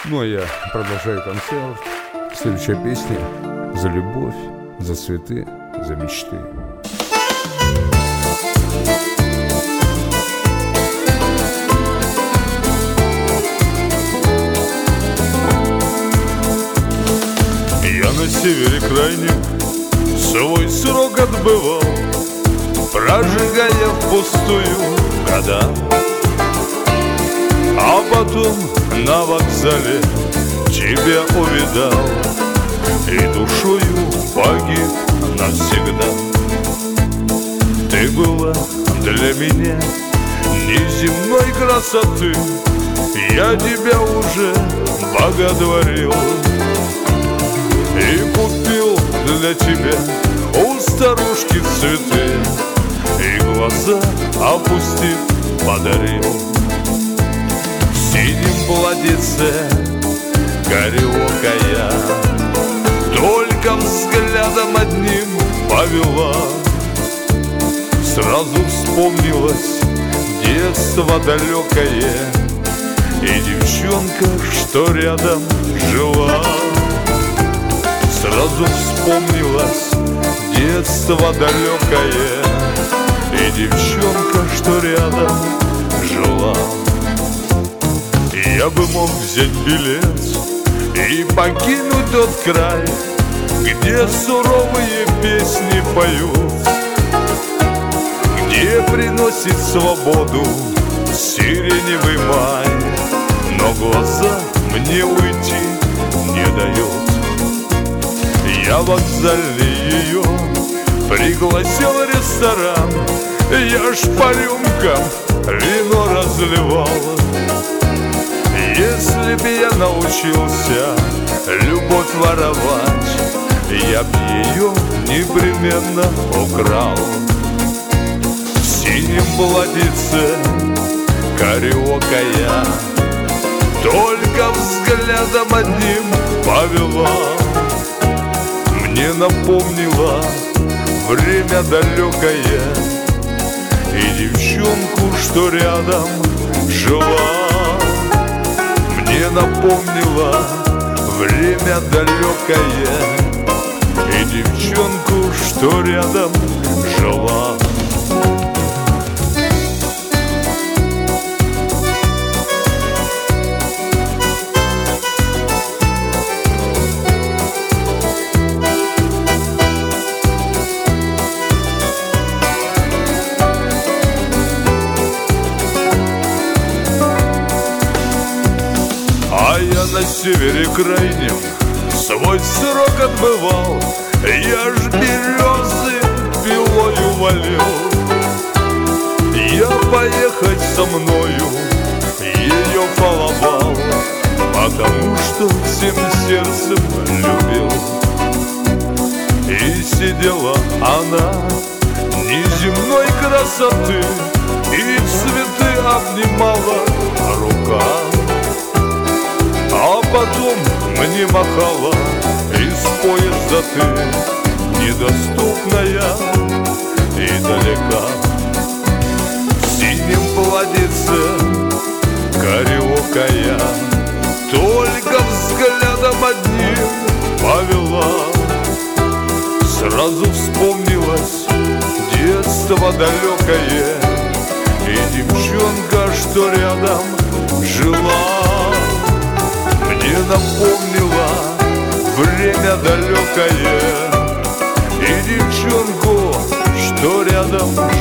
Ну а я продолжаю концерт. Следующая песня «За любовь, за цветы, за мечты». Я на севере крайнем свой срок отбывал, прожигая впустую года. А потом на вокзале тебя увидал и душою погиб навсегда. Ты была для меня неземной красоты, я тебя уже боготворил и купил для тебя у старушки цветы, и глаза опустив подарил. В синем платьице кариокая только взглядом одним повела. Сразу вспомнилось детство далекое и девчонка, что рядом жила. Сразу вспомнилось детство далекое и девчонка, что рядом жила. Я бы мог взять билет и покинуть тот край, где суровые песни поют, где приносит свободу сиреневый май, но глаза мне уйти не дает. Я вокзальный ее пригласил в ресторан, я ж по рюмкам вино разливал. Если б я научился любовь воровать, я б ее непременно украл. В синем платьице кариокая только взглядом одним повела. Мне напомнила время далекое и девчонку, что рядом жила. Мне напомнила время далекое и девчонку, что рядом жила. На севере крайнем свой срок отбывал, я ж березы пилою валил. Я поехать со мною ее баловал, потому что всем сердцем любил. И сидела она неземной красоты и цветы обнимала рука. А потом мне махала из поезда ты, недоступная и далека. В синем платьице кариокая только взглядом одним повела. Сразу вспомнилось детство далекое и девчонка, что рядом жила. Мне напомнила время далекое и девчонку, что рядом